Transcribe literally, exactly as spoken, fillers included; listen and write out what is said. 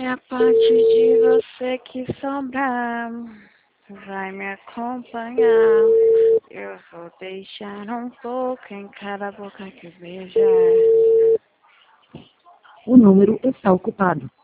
E a parte de você que sobrar vai me acompanhar. Eu vou deixar um pouco em cada boca que beijar. O número está ocupado.